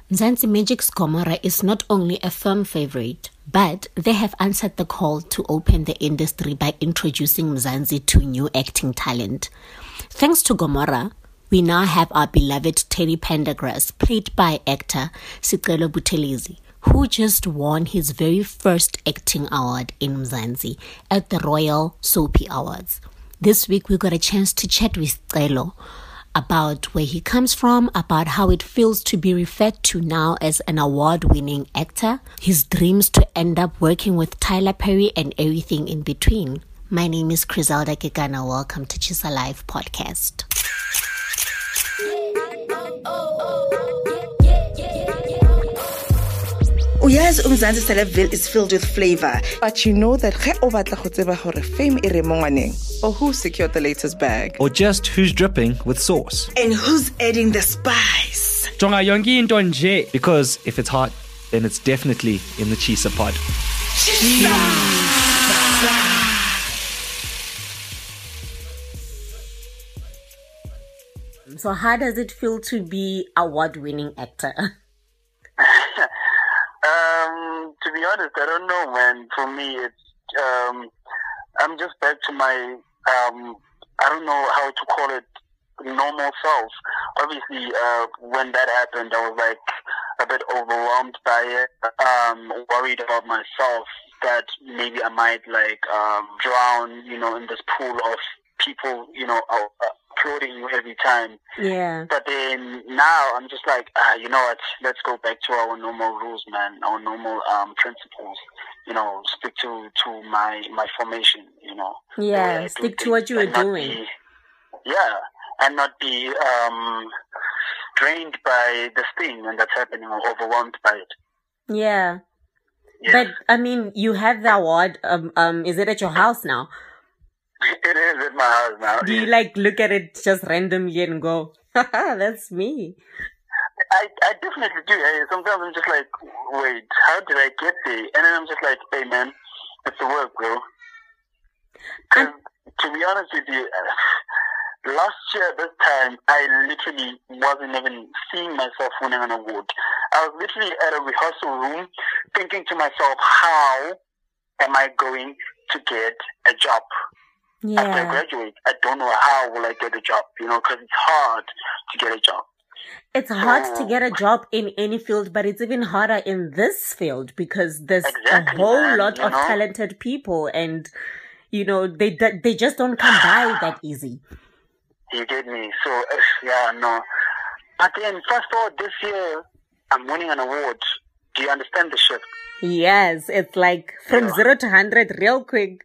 Mzansi Magic's Gomora is not only a firm favorite, but they have answered the call to open the industry by introducing Mzansi to new acting talent. Thanks to Gomora, we now have our beloved Teddy Pendergrass, played by actor Sicelo Buthelezi, who just won his very first acting award in Mzansi at the Royal Soapy Awards. This week we got a chance to chat with Sicelo about where he comes from, about how it feels to be referred to now as an award-winning actor, his dreams to end up working with Tyler Perry, and everything in between. My name is Griselda Kekana. Welcome to Chisa Live Podcast. Uyazi uMzansi Celebville is filled with flavor, but you know that ge o batla go tseba gore fame e re mo ngwaneng, or who secured the latest bag, or just who's dripping with sauce, and who's adding the spice. Jonga yonke into nje. Because if it's hot, then it's definitely in the Chisa pod. So how does it feel to be award-winning actor? To be honest, I don't know, man. For me, it's I'm just back to my I don't know how to call it, normal self. Obviously, when that happened, I was like a bit overwhelmed by it, worried about myself that maybe I might drown, in this pool of people, applauding you every time. Yeah. But then now I'm just like, you know what? Let's go back to our normal rules, man. Our normal principles. Stick to my formation. Yeah. Stick to what you were doing. And not be drained by this thing and that's happening, or overwhelmed by it. Yeah. But I mean, you have the award. Is it at your house now? It is at my house now. Do you look at it just randomly and go, that's me? I definitely do. Sometimes I'm just like, wait, how did I get there? And then I'm just like, hey man, it's the work, bro. Because to be honest with you, last year this time, I literally wasn't even seeing myself winning an award. I was literally at a rehearsal room thinking to myself, how am I going to get a job? Yeah. After I graduate, I don't know how will I get a job, because it's hard to get a job. It's hard to get a job in any field, but it's even harder in this field because there's a whole lot of talented people, and they just don't come by that easy. You get me? So no. But then fast forward this year, I'm winning an award. Do you understand the shift? Yes, it's like from 0 to 100 real quick.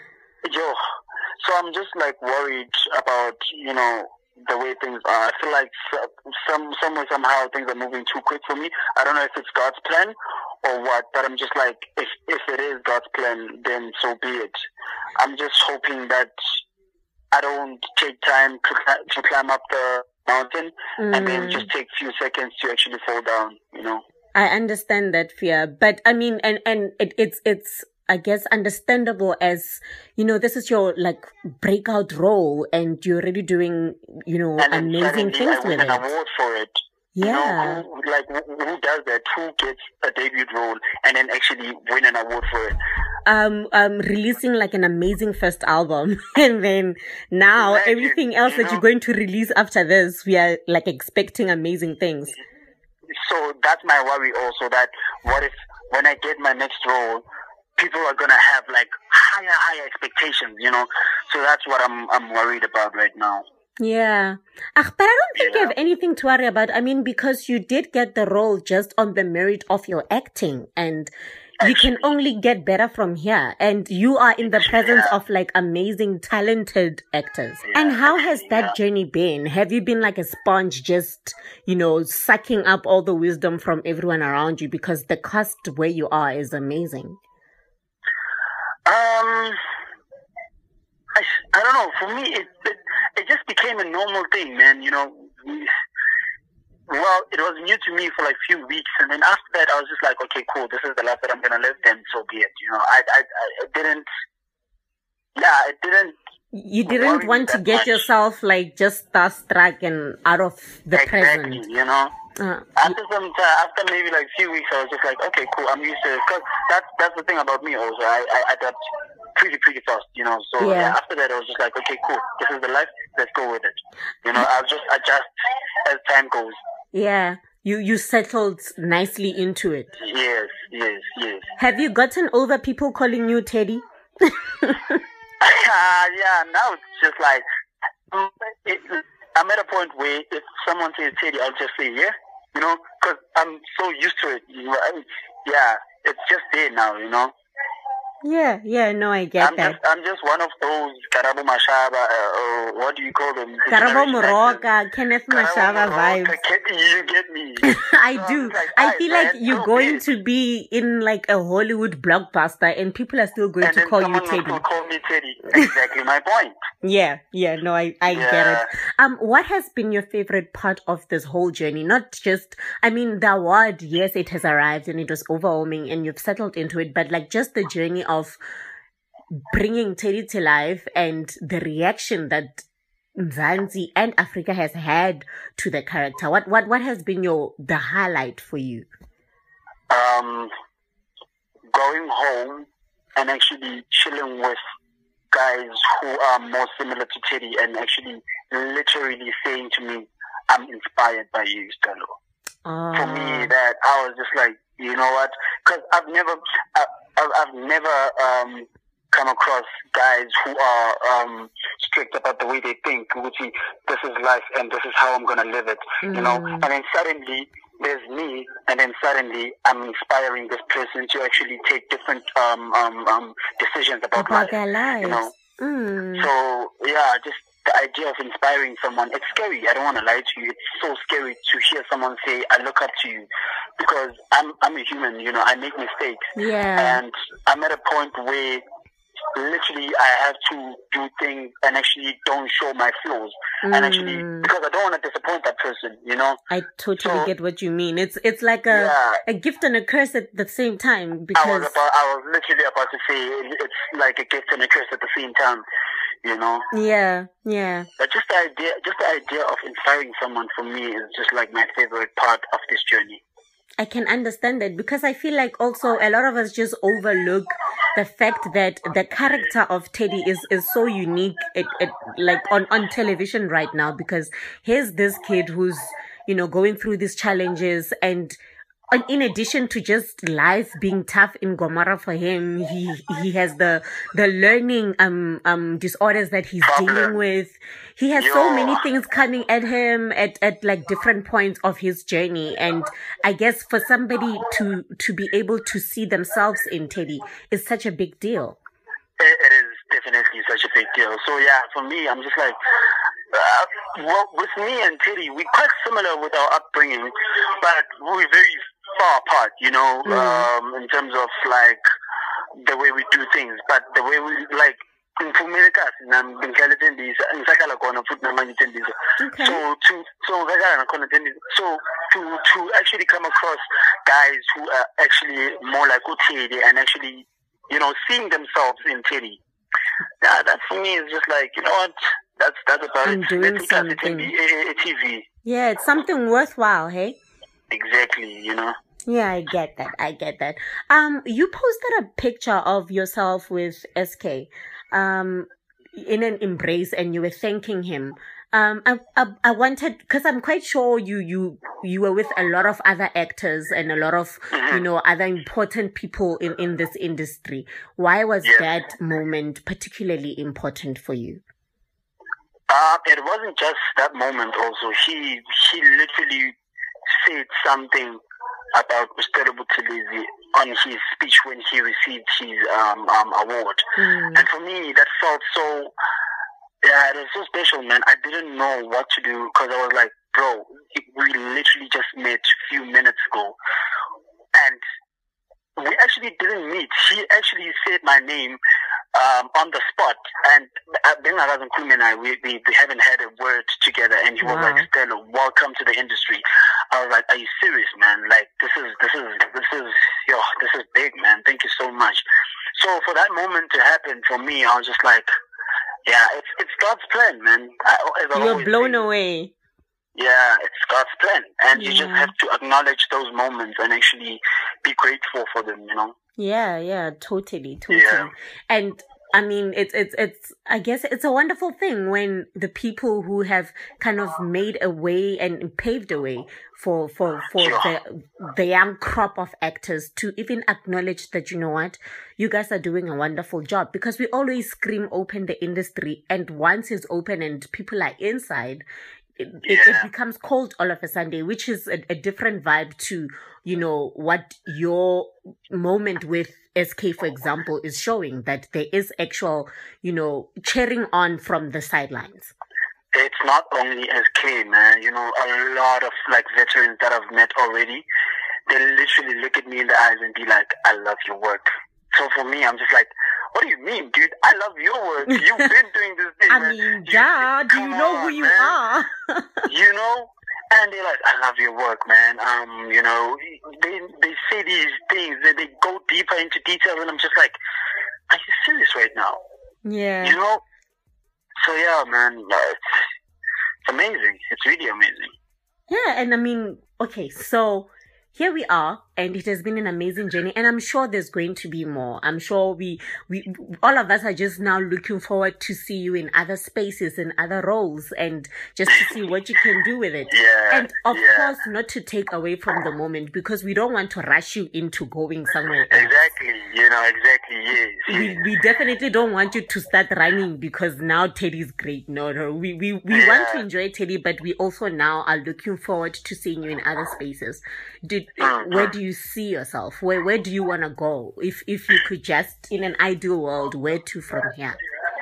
So I'm just worried about, the way things are. I feel like somehow things are moving too quick for me. I don't know if it's God's plan or what, but I'm just like, if it is God's plan, then so be it. I'm just hoping that I don't take time to climb up the mountain and then just take a few seconds to actually fall down, I understand that fear, but I mean, and it's I guess understandable as, this is your breakout role and you're already doing, amazing things with it. An award for it. Yeah. Who does that? Who gets a debut role and then actually win an award for it? Releasing an amazing first album. And then now everything else that you're going to release after this, we are expecting amazing things. So that's my worry also, that what if when I get my next role, people are going to have higher expectations, So that's what I'm worried about right now. Yeah. But I don't think you have anything to worry about. I mean, because you did get the role just on the merit of your acting, and you can only get better from here. And you are in the presence of amazing, talented actors. And how has that journey been? Have you been like a sponge, just, sucking up all the wisdom from everyone around you? Because the cast where you are is amazing. I don't know. For me, it just became a normal thing, man. Well, it was new to me for a few weeks, and then after that, I was just like, okay, cool. This is the life that I'm gonna live. Then so be it. I didn't. Yeah, it didn't. You didn't want to get yourself just starstruck and out of the present. Exactly. After some time, after maybe like few weeks, I was just like, okay, cool, I'm used to it. Because that's the thing about me also. I adapt pretty fast, you know. So after that, I was just like, okay, cool, this is the life, let's go with it. You know, I'll just adjust as time goes. Yeah. You settled nicely into it. Yes. Have you gotten over people calling you Teddy? Yeah, now it's just like, I'm at a point where if someone says Teddy, I'll just say, yeah, you know, because I'm so used to it. You know, it's just there now, you know. Yeah, no, I get that. I'm just one of those Karabo Mashaba, what do you call them? Karabo Moroka, Kenneth Mashaba vibes. You get me? I do. I feel like you're going to be in like a Hollywood blockbuster and people are still going to call you Teddy. Will call me Teddy. Exactly my point. Yeah, no, I get it. What has been your favorite part of this whole journey? Not just, I mean, the award, yes, it has arrived and it was overwhelming and you've settled into it, but like just the journey of bringing Teddy to life and the reaction that Mzansi and Africa has had to the character. What has been the highlight for you? Going home and actually chilling with guys who are more similar to Teddy and actually literally saying to me, I'm inspired by you, Stella. For me, that I was just like, you know what? Because I've never come across guys who are strict about the way they think, which is, this is life and this is how I'm going to live it, you know? And then suddenly there's me, and then suddenly I'm inspiring this person to actually take different decisions about life, their lives. You know? So, yeah, just the idea of inspiring someone, it's scary. I don't want to lie to you. It's so scary to hear someone say, I look up to you, because I'm a human, you know, I make mistakes. Yeah. And I'm at a point where literally I have to do things and actually don't show my flaws. And actually, because I don't want to disappoint that person, you know. I totally get what you mean. It's like a gift and a curse at the same time, because I was literally about to say it's like a gift and a curse at the same time, you know. Yeah. But just the idea of inspiring someone for me is just like my favorite part of this journey. I can understand that, because I feel like also a lot of us just overlook the fact that the character of Teddy is so unique like on television right now, because here's this kid who's, you know, going through these challenges, and in addition to just life being tough in Gomora for him, he has the learning disorders that he's dealing with. He has so many things coming at him at like different points of his journey. And I guess for somebody to be able to see themselves in Teddy is such a big deal. It is definitely such a big deal. So yeah, for me, I'm just like, well, with me and Teddy, we're quite similar with our upbringing, but we're very far apart, you know, in terms of like the way we do things, but the way we like. So to actually come across guys who are actually more like Teddy and actually, you know, seeing themselves in Teddy, that for me is just like, you know what, that's about it. Doing something. A TV. Yeah, it's something worthwhile, hey? Exactly, you know. Yeah, I get that. You posted a picture of yourself with SK in an embrace, and you were thanking him. I wanted, because I'm quite sure you were with a lot of other actors and a lot of, you know, other important people in this industry. Why was that moment particularly important for you? It wasn't just that moment also. He literally said something about Mr. Buthelezi on his speech when he received his award. And for me, that felt so, it was so special, man. I didn't know what to do, because I was like, bro, we literally just met a few minutes ago. And we actually didn't meet. He actually said my name on the spot. And Ben Arazan and I, we haven't had a word together. And he was like, Stella, welcome to the industry. I was like, are you serious, man? Like, this is big, man. Thank you so much. So for that moment to happen for me, I was just like, yeah, it's God's plan, man. You were blown away. Yeah, it's God's plan. And you just have to acknowledge those moments and actually be grateful for them, you know? Yeah, totally. Yeah. And I mean, it's, I guess it's a wonderful thing when the people who have kind of made a way and paved a way for the young crop of actors to even acknowledge that, you know what, you guys are doing a wonderful job, because we always scream open the industry, and once it's open and people are inside, it becomes cold all of a sudden, which is a different vibe to, you know, what your moment with SK, for example, is showing, that there is actual, you know, cheering on from the sidelines. It's not only SK, man. You know, a lot of like veterans that I've met already, they literally look at me in the eyes and be like, I love your work. So for me, I'm just like, what do you mean, dude? I love your work. You've been doing this thing, I man. mean, yeah, do you know who you are? You know? And they're like, I love your work, man. You know, they say these things, they go deeper into details, and I'm just like, are you serious right now? Yeah. You know? So yeah, man, it's amazing. It's really amazing. Yeah, and I mean, okay, so here we are, and it has been an amazing journey, and I'm sure there's going to be more. I'm sure we all of us are just now looking forward to see you in other spaces and other roles, and just to see what you can do with it. Yeah, and of course, not to take away from the moment, because we don't want to rush you into going somewhere else. Exactly, you know, exactly, yes. We definitely don't want you to start running because now Teddy's great. No, we want to enjoy Teddy, but we also now are looking forward to seeing you in other spaces. Where do you see yourself? Where do you want to go? If you could just, in an ideal world, where to from here?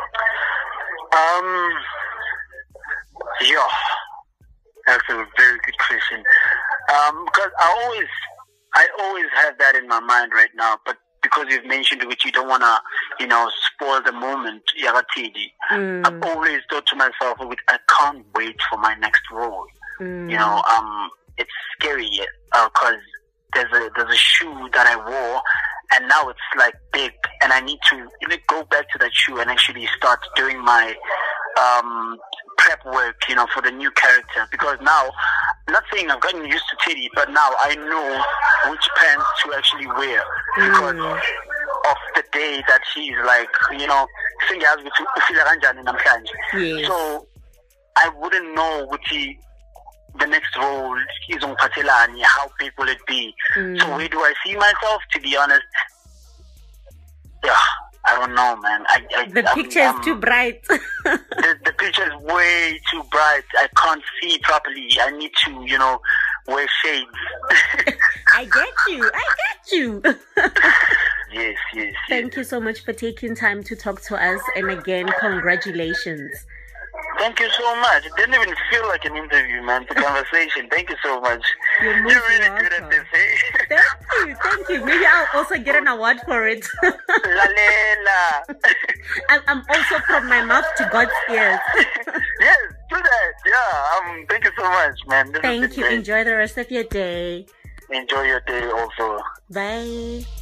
Yeah, that's a very good question. Because I always have that in my mind right now, but because you've mentioned it, you don't want to, you know, spoil the moment. I've always thought to myself, I can't wait for my next role. You know, it's scary because there's a shoe that I wore, and now it's like big, and I need to go back to that shoe and actually start doing my prep work, you know, for the new character. Because now, not saying I've gotten used to Teddy, but now I know which pants to actually wear because of the day that he's like, you know, so I wouldn't know the next role is on Patelani, how big will it be? So where do I see myself? To be honest, yeah, I don't know, man. The picture is too bright. the picture is way too bright. I can't see properly. I need to, you know, wear shades. I get you. Yes. Thank you so much for taking time to talk to us, and again, congratulations. Thank you so much. It didn't even feel like an interview, man. It's a conversation. Thank you so much. You're really welcome. good at this, hey? Thank you. Maybe I'll also get an award for it. Lalela. I'm also from my mouth to God's ears. Yes, do that. Yeah. Thank you so much, man. Thank you. Enjoy the rest of your day. Enjoy your day also. Bye.